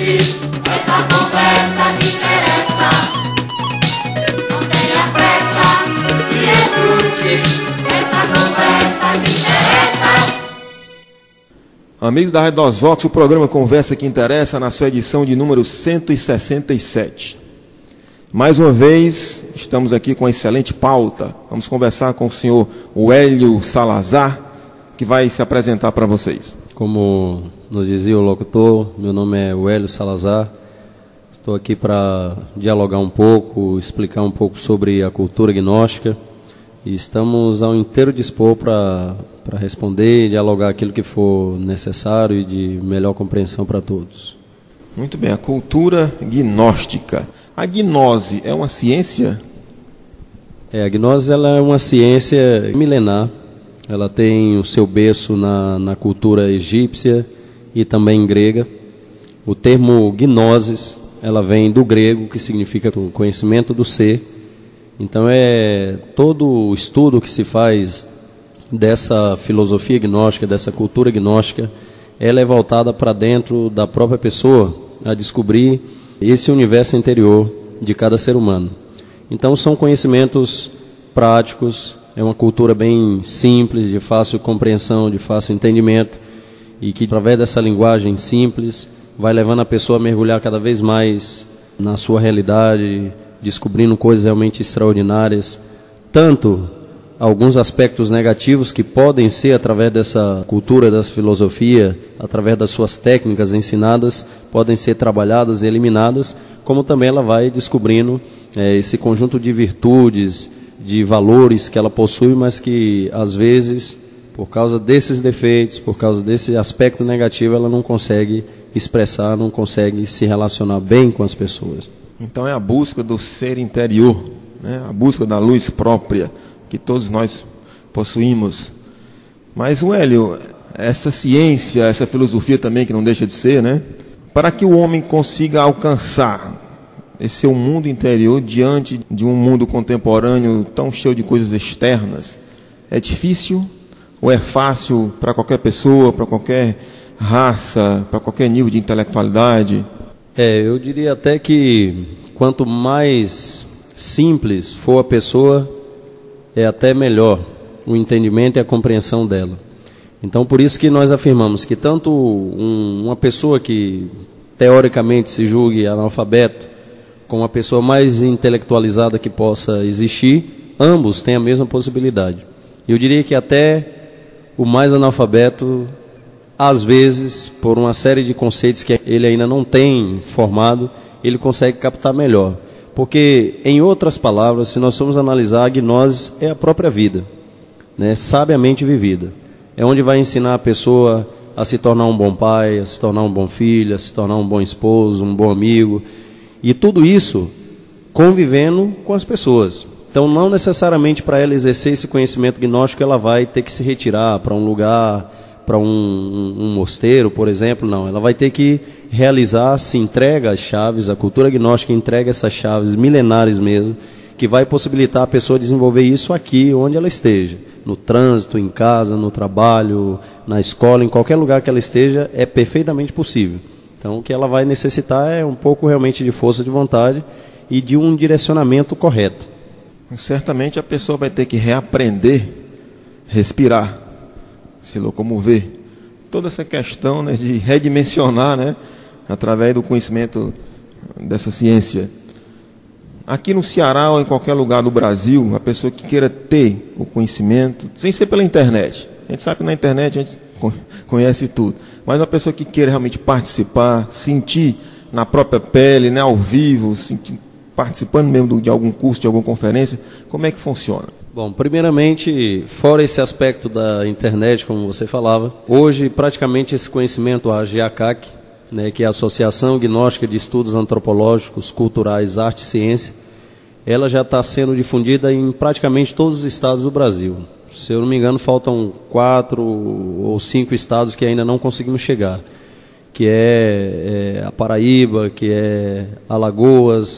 escute essa conversa que interessa. Não tenha pressa e escute essa conversa que interessa. Amigos da Rádio Nós Vox, o programa Conversa que Interessa, na sua edição de número 167. Mais uma vez, estamos aqui com uma excelente pauta. Vamos conversar com o senhor Wélio Salazar, que vai se apresentar para vocês. Como nos dizia o locutor, meu nome é Wélio Salazar. Estou aqui para dialogar um pouco, explicar um pouco sobre a cultura gnóstica. E estamos ao inteiro dispor para responder e dialogar aquilo que for necessário e de melhor compreensão para todos. Muito bem, a cultura gnóstica. A gnose é uma ciência? A gnose ela é uma ciência milenar. Ela tem o seu berço na cultura egípcia e também grega. O termo gnosis, ela vem do grego, que significa o conhecimento do ser. Então todo o estudo que se faz dessa filosofia gnóstica, dessa cultura gnóstica, ela é voltada para dentro da própria pessoa, a descobrir esse universo interior de cada ser humano. Então são conhecimentos práticos, é uma cultura bem simples, de fácil compreensão, de fácil entendimento, e que através dessa linguagem simples vai levando a pessoa a mergulhar cada vez mais na sua realidade, descobrindo coisas realmente extraordinárias, tanto alguns aspectos negativos que podem ser, através dessa cultura, dessa filosofia, através das suas técnicas ensinadas, podem ser trabalhadas e eliminadas, como também ela vai descobrindo esse conjunto de virtudes, de valores que ela possui, mas que às vezes, por causa desses defeitos, por causa desse aspecto negativo, ela não consegue expressar, não consegue se relacionar bem com as pessoas. Então é a busca do ser interior, né? A busca da luz própria que todos nós possuímos. Mas, Wélio, essa ciência, essa filosofia também que não deixa de ser, né? Para que o homem consiga alcançar esse seu mundo interior diante de um mundo contemporâneo tão cheio de coisas externas, é difícil ou é fácil para qualquer pessoa, para qualquer raça, para qualquer nível de intelectualidade? Eu diria até que quanto mais simples for a pessoa, é até melhor o entendimento e a compreensão dela. Então, por isso que nós afirmamos que tanto uma pessoa que teoricamente se julgue analfabeto, como uma pessoa mais intelectualizada que possa existir, ambos têm a mesma possibilidade. Eu diria que até o mais analfabeto, às vezes, por uma série de conceitos que ele ainda não tem formado, ele consegue captar melhor. Porque, em outras palavras, se nós formos analisar, a gnose é a própria vida, né? Sabiamente vivida. É onde vai ensinar a pessoa a se tornar um bom pai, a se tornar um bom filho, a se tornar um bom esposo, um bom amigo. E tudo isso convivendo com as pessoas. Então, não necessariamente para ela exercer esse conhecimento gnóstico, ela vai ter que se retirar para um lugar, para um mosteiro, por exemplo. Não, ela vai ter que realizar, se entrega as chaves, a cultura gnóstica entrega essas chaves milenares mesmo, que vai possibilitar a pessoa desenvolver isso aqui, onde ela esteja, no trânsito, em casa, no trabalho, na escola, em qualquer lugar que ela esteja, é perfeitamente possível. Então, o que ela vai necessitar é um pouco realmente de força de vontade e de um direcionamento correto. Certamente a pessoa vai ter que reaprender, respirar, se locomover. Toda essa questão, né, de redimensionar, né, através do conhecimento dessa ciência. Aqui no Ceará ou em qualquer lugar do Brasil, a pessoa que queira ter o conhecimento, sem ser pela internet. A gente sabe que na internet a gente conhece tudo. Mas uma pessoa que queira realmente participar, sentir na própria pele, né, ao vivo, participando mesmo de algum curso, de alguma conferência, como é que funciona? Bom, primeiramente, fora esse aspecto da internet, como você falava, hoje praticamente esse conhecimento, a GEACAC, né, que é a Associação Gnóstica de Estudos Antropológicos, Culturais, Arte e Ciência, ela já está sendo difundida em praticamente todos os estados do Brasil. Se eu não me engano, faltam 4 ou 5 estados que ainda não conseguimos chegar, que é a Paraíba, que é Alagoas,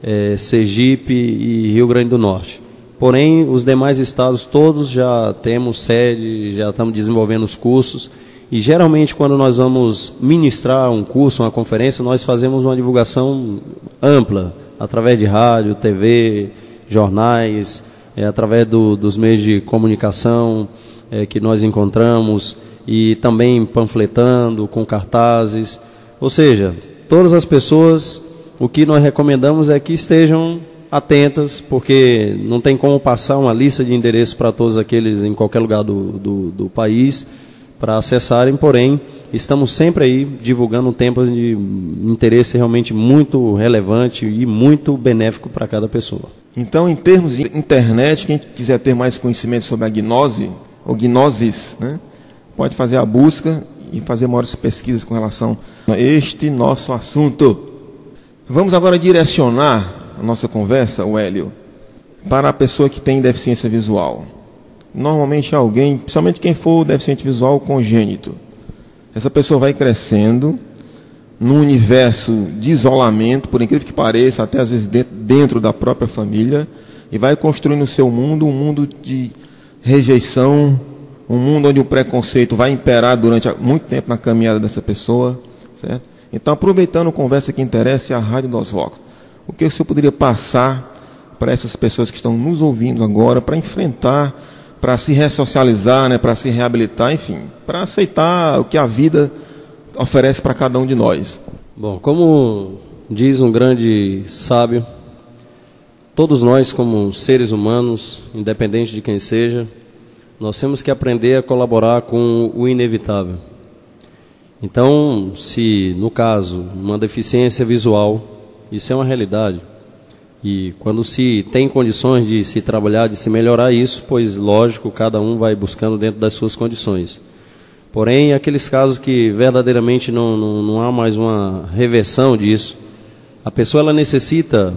Sergipe e Rio Grande do Norte. Porém, os demais estados todos já temos sede, já estamos desenvolvendo os cursos, E geralmente quando nós vamos ministrar um curso, uma conferência, nós fazemos uma divulgação ampla, através de rádio, TV, jornais, através dos meios de comunicação que nós encontramos, e também panfletando, com cartazes. Ou seja, todas as pessoas, o que nós recomendamos é que estejam atentas, porque não tem como passar uma lista de endereços para todos aqueles em qualquer lugar do país para acessarem, porém, estamos sempre aí divulgando um tempo de interesse realmente muito relevante e muito benéfico para cada pessoa. Então, em termos de internet, quem quiser ter mais conhecimento sobre a gnose, ou gnosis, né, pode fazer a busca e fazer maiores pesquisas com relação a este nosso assunto. Vamos agora direcionar a nossa conversa, o Hélio, para a pessoa que tem deficiência visual. Normalmente alguém, principalmente quem for deficiente visual congênito, essa pessoa vai crescendo num universo de isolamento, por incrível que pareça, até às vezes dentro da própria família, e vai construindo o seu mundo, um mundo de rejeição, um mundo onde o preconceito vai imperar durante muito tempo na caminhada dessa pessoa, certo? Então, aproveitando a conversa que interessa, a Rádio dos Vox, o que o senhor poderia passar para essas pessoas que estão nos ouvindo agora, para enfrentar, para se ressocializar, né, para se reabilitar, enfim, para aceitar o que a vida oferece para cada um de nós? Bom, como diz um grande sábio, todos nós, como seres humanos, independente de quem seja, nós temos que aprender a colaborar com o inevitável. Então, se no caso, uma deficiência visual, isso é uma realidade. E quando se tem condições de se trabalhar, de se melhorar isso, pois lógico, cada um vai buscando dentro das suas condições. Porém, aqueles casos que verdadeiramente não há mais uma reversão disso, a pessoa ela necessita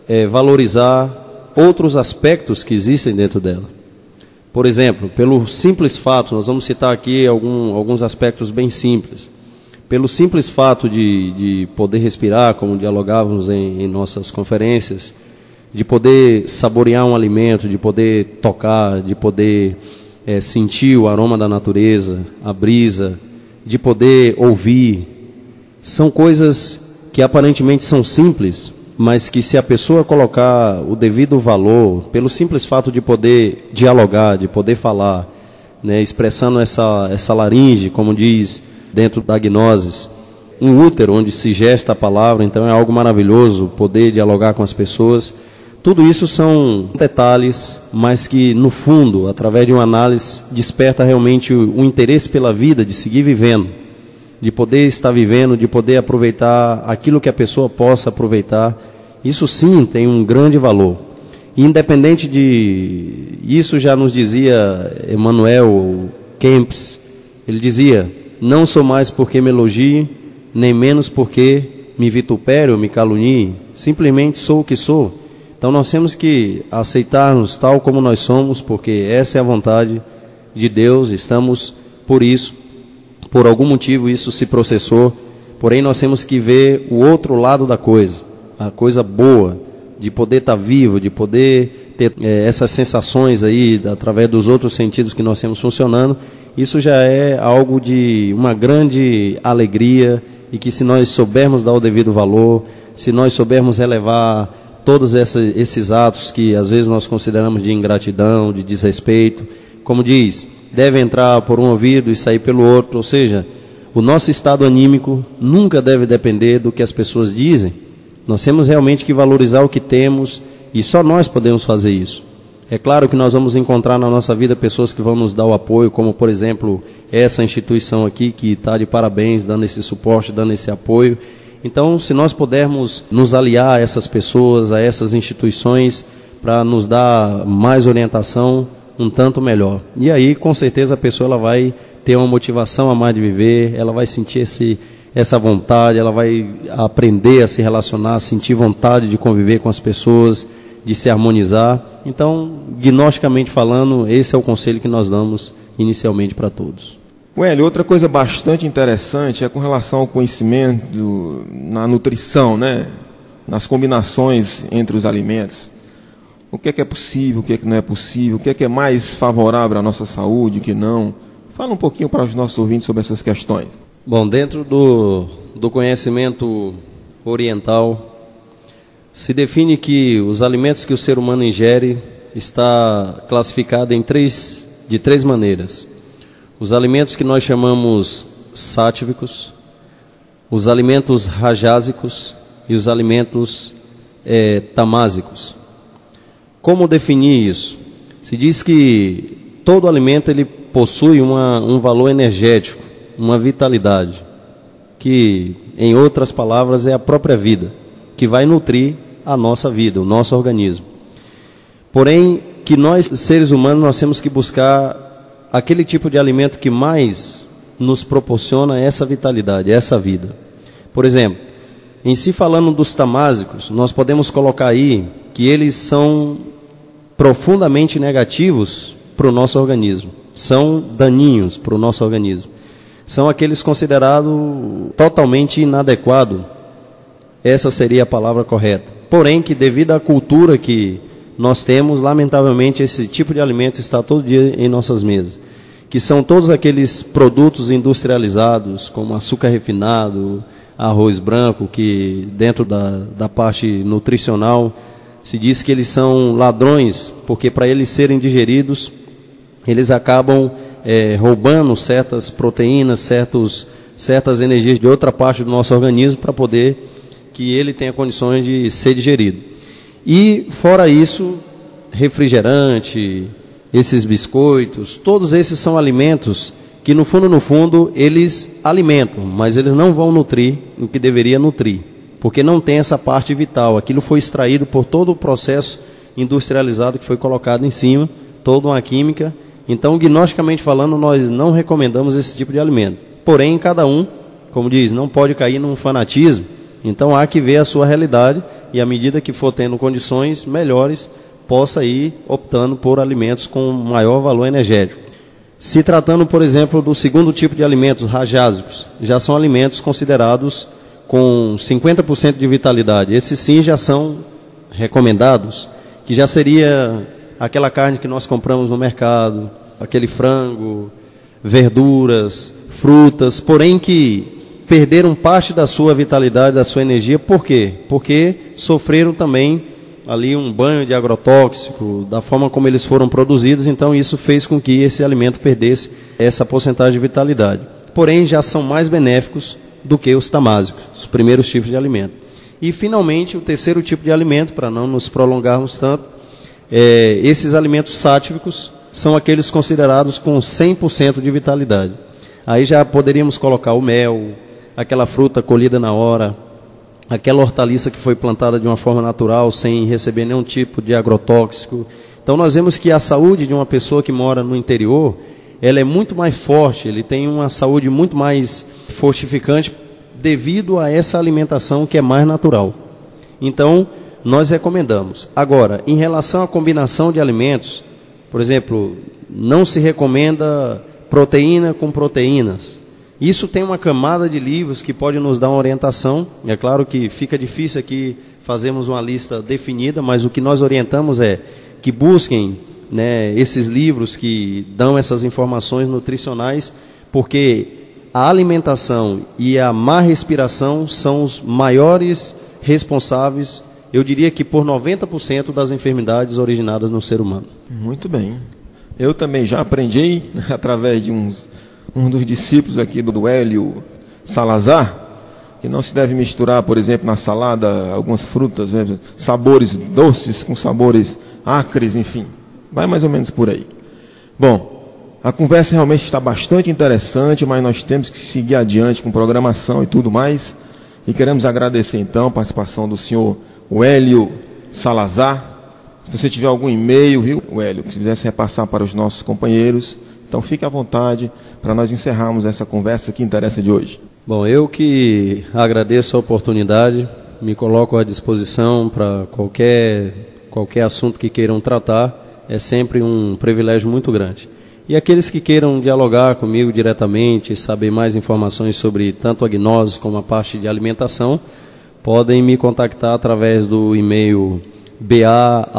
valorizar outros aspectos que existem dentro dela. Por exemplo, pelo simples fato, nós vamos citar aqui alguns aspectos bem simples. Pelo simples fato de poder respirar, como dialogávamos em nossas conferências, de poder saborear um alimento, de poder tocar, de poder sentir o aroma da natureza, a brisa, de poder ouvir, são coisas que aparentemente são simples, mas que se a pessoa colocar o devido valor, pelo simples fato de poder dialogar, de poder falar, né, expressando essa laringe, como diz dentro da gnose, um útero onde se gesta a palavra, então é algo maravilhoso poder dialogar com as pessoas. Tudo isso são detalhes, mas que no fundo, através de uma análise, desperta realmente o interesse pela vida, de seguir vivendo, de poder estar vivendo, de poder aproveitar aquilo que a pessoa possa aproveitar. Isso sim tem um grande valor. Independente de... Isso já nos dizia Emmanuel Kempis, ele dizia: não sou mais porque me elogie, nem menos porque me vitupere ou me calunie, simplesmente sou o que sou. Então nós temos que aceitar-nos tal como nós somos, porque essa é a vontade de Deus, estamos por isso, por algum motivo isso se processou, porém nós temos que ver o outro lado da coisa, a coisa boa, de poder estar vivo, de poder ter essas sensações aí, através dos outros sentidos que nós temos funcionando. Isso já é algo de uma grande alegria, e que se nós soubermos dar o devido valor, se nós soubermos relevar todos esses atos que às vezes nós consideramos de ingratidão, de desrespeito, como diz, deve entrar por um ouvido e sair pelo outro, ou seja, o nosso estado anímico nunca deve depender do que as pessoas dizem. Nós temos realmente que valorizar o que temos, e só nós podemos fazer isso. É claro que nós vamos encontrar na nossa vida pessoas que vão nos dar o apoio, como por exemplo essa instituição aqui que está de parabéns, dando esse suporte, dando esse apoio. Então, se nós pudermos nos aliar a essas pessoas, a essas instituições, para nos dar mais orientação, um tanto melhor. E aí, com certeza, a pessoa ela vai ter uma motivação a mais de viver, ela vai sentir essa vontade, ela vai aprender a se relacionar, sentir vontade de conviver com as pessoas, de se harmonizar. Então, gnosticamente falando, esse é o conselho que nós damos inicialmente para todos. Hélio, outra coisa bastante interessante é com relação ao conhecimento na nutrição, né? Nas combinações entre os alimentos. O que é possível, o que não é possível, o que é mais favorável à nossa saúde, o que não. Fala um pouquinho para os nossos ouvintes sobre essas questões. Bom, dentro do conhecimento oriental, se define que os alimentos que o ser humano ingere está classificado de três maneiras. Os alimentos que nós chamamos sáttvicos, os alimentos rajásicos e os alimentos tamásicos. Como definir isso? Se diz que todo alimento ele possui um valor energético, uma vitalidade, que, em outras palavras, é a própria vida, que vai nutrir a nossa vida, o nosso organismo. Porém, que nós, seres humanos, nós temos que buscar aquele tipo de alimento que mais nos proporciona essa vitalidade, essa vida. Por exemplo, em si falando dos tamásicos, nós podemos colocar aí que eles são profundamente negativos para o nosso organismo, são daninhos para o nosso organismo. São aqueles considerados totalmente inadequados, essa seria a palavra correta. Porém, que devido à cultura que nós temos, lamentavelmente, esse tipo de alimento está todo dia em nossas mesas, que são todos aqueles produtos industrializados, como açúcar refinado, arroz branco, que dentro da parte nutricional se diz que eles são ladrões, porque para eles serem digeridos, eles acabam roubando certas proteínas, certas energias de outra parte do nosso organismo para poder que ele tenha condições de ser digerido. E fora isso, refrigerante, esses biscoitos, todos esses são alimentos que no fundo eles alimentam, mas eles não vão nutrir o que deveria nutrir, porque não tem essa parte vital. Aquilo foi extraído por todo o processo industrializado que foi colocado em cima, toda uma química. Então, gnosticamente falando, nós não recomendamos esse tipo de alimento. Porém, cada um, como diz, não pode cair num fanatismo. Então, há que ver a sua realidade e, à medida que for tendo condições melhores, possa ir optando por alimentos com maior valor energético. Se tratando, por exemplo, do segundo tipo de alimentos, rajásicos, já são alimentos considerados com 50% de vitalidade. Esses sim já são recomendados, que já seria aquela carne que nós compramos no mercado, aquele frango, verduras, frutas, porém que perderam parte da sua vitalidade, da sua energia. Por quê? Porque sofreram também ali um banho de agrotóxico, da forma como eles foram produzidos, então isso fez com que esse alimento perdesse essa porcentagem de vitalidade. Porém, já são mais benéficos do que os tamásicos, os primeiros tipos de alimento. E, finalmente, o terceiro tipo de alimento, para não nos prolongarmos tanto, esses alimentos sáttvicos são aqueles considerados com 100% de vitalidade. Aí já poderíamos colocar o mel, aquela fruta colhida na hora, aquela hortaliça que foi plantada de uma forma natural, sem receber nenhum tipo de agrotóxico. Então nós vemos que a saúde de uma pessoa que mora no interior, ela é muito mais forte, ele tem uma saúde muito mais fortificante devido a essa alimentação que é mais natural. Então, nós recomendamos. Agora, em relação à combinação de alimentos, por exemplo, não se recomenda proteína com proteínas. Isso tem uma camada de livros que pode nos dar uma orientação. É claro que fica difícil aqui fazermos uma lista definida, mas o que nós orientamos é que busquem, né, esses livros que dão essas informações nutricionais, porque a alimentação e a má respiração são os maiores responsáveis, eu diria que por 90% das enfermidades originadas no ser humano. Muito bem. Eu também já aprendi, através de um dos discípulos aqui do Hélio Salazar, que não se deve misturar, por exemplo, na salada, algumas frutas, né, sabores doces com sabores acres, enfim. Vai mais ou menos por aí. Bom, a conversa realmente está bastante interessante, mas nós temos que seguir adiante com programação e tudo mais. E queremos agradecer, então, a participação do senhor Hélio Salazar. Se você tiver algum e-mail, viu, Hélio, que se quisesse repassar para os nossos companheiros, então fique à vontade para nós encerrarmos essa conversa que interessa de hoje. Bom, eu que agradeço a oportunidade, me coloco à disposição para qualquer assunto que queiram tratar, é sempre um privilégio muito grande. E aqueles que queiram dialogar comigo diretamente, saber mais informações sobre tanto a gnose como a parte de alimentação, podem me contactar através do e-mail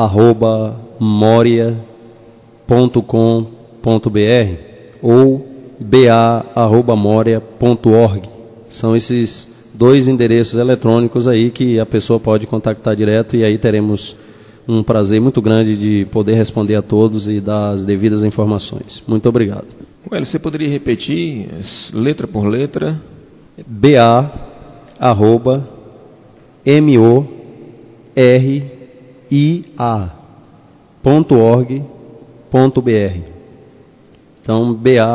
ba@moria.com.br ou ba@moria.org. São esses 2 endereços eletrônicos aí que a pessoa pode contactar direto, e aí teremos um prazer muito grande de poder responder a todos e dar as devidas informações. Muito obrigado. Well, você poderia repetir, letra por letra? ba@moria.org.br. Então,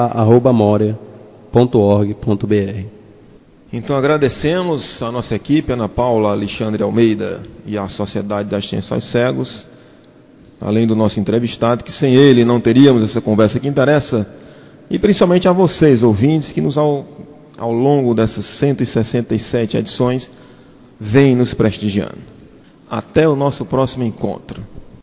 ba@moria.org.br. Então agradecemos a nossa equipe, Ana Paula, Alexandre Almeida e a Sociedade da Assistência aos Cegos, além do nosso entrevistado, que sem ele não teríamos essa conversa que interessa, e principalmente a vocês, ouvintes, que nos ao longo dessas 167 edições vêm nos prestigiando. Até o nosso próximo encontro.